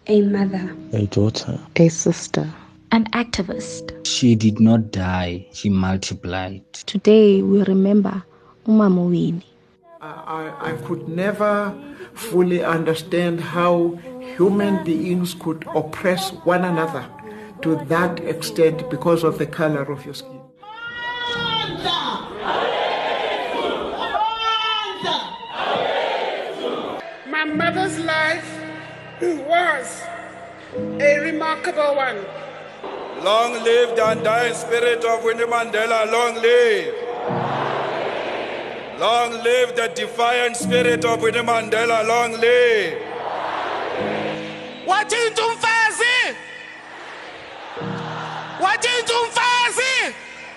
a mother, a daughter, a sister, an activist. She did not die, she multiplied. Today we remember uMama Winnie. I could never fully understand how human beings could oppress one another to that extent because of the color of your skin. My mother's life was a remarkable one. Long live the undying spirit of Winnie Mandela, long live. Long live the defiant spirit of Winnie Mandela, long live. Wathinta umfazi! Wathinta umfazi!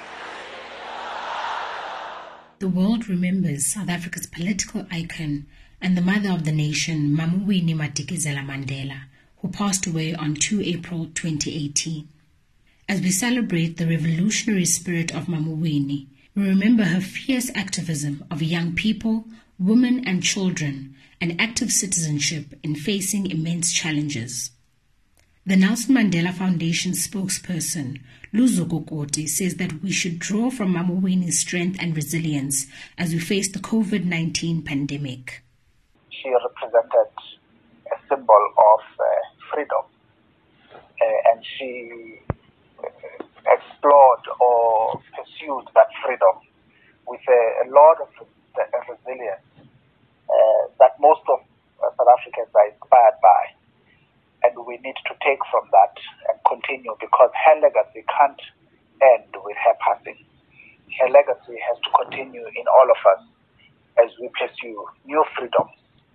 The world remembers South Africa's political icon and the mother of the nation, Mama Winnie Madikizela-Mandela, who passed away on 2 April 2018. As we celebrate the revolutionary spirit of Mama Winnie, we remember her fierce activism of young people, women and children, and active citizenship in facing immense challenges. The Nelson Mandela Foundation spokesperson, Luzuko Koti, says that we should draw from Mama Winnie's strength and resilience as we face the COVID-19 pandemic. She represented a symbol of freedom, and she explored or pursued that freedom with a lot of resilience that most of South Africans are inspired by. And we need to take from that and continue, because her legacy can't end with her passing. Her legacy has to continue in all of us as we pursue new freedoms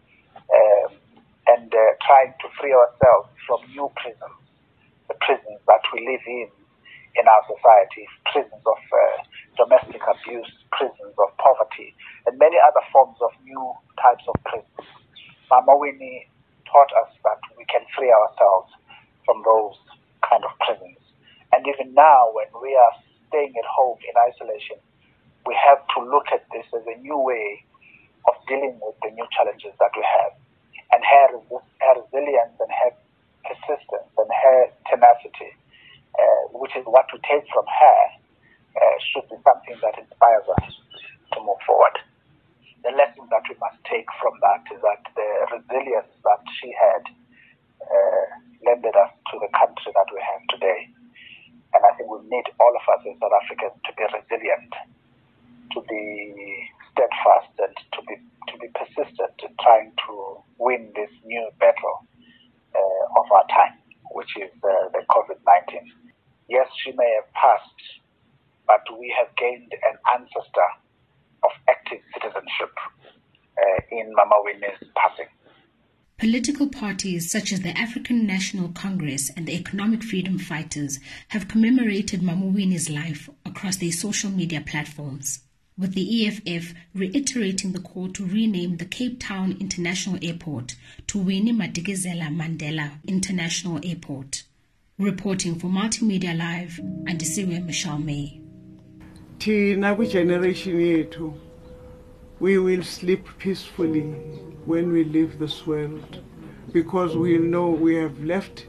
and trying to free ourselves from new prisons, the prisons that we live in our society, prisons of domestic abuse, prisons of poverty, and many other forms of new types of prisons. Mama Winnie taught us that we can free ourselves from those kind of prisons. And even now, when we are staying at home in isolation, we have to look at this as a new way of dealing with the new challenges that we have. And her resilience and her persistence and her tenacity, which is what we take from her, should be something that inspires us to move forward. The lesson that we must take from that is that the resilience that she had lended us to the country that we have today. And I think we need all of us as South Africans to be resilient, to be steadfast, and to be persistent in trying to win this new battle of our time, which is the COVID-19. Yes, she may have passed, but we have gained an ancestor of active citizenship in Mama Winnie's passing. Political parties such as the African National Congress and the Economic Freedom Fighters have commemorated Mama Winnie's life across their social media platforms, with the EFF reiterating the call to rename the Cape Town International Airport to Winnie Madikizela-Mandela International Airport. Reporting for Multimedia Live, Andisiwe Michelle May. Thina kwi-generation yethu, we will sleep peacefully when we leave this world, because we know we have left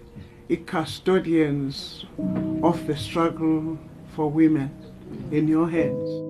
custodians of the struggle for women in your hands.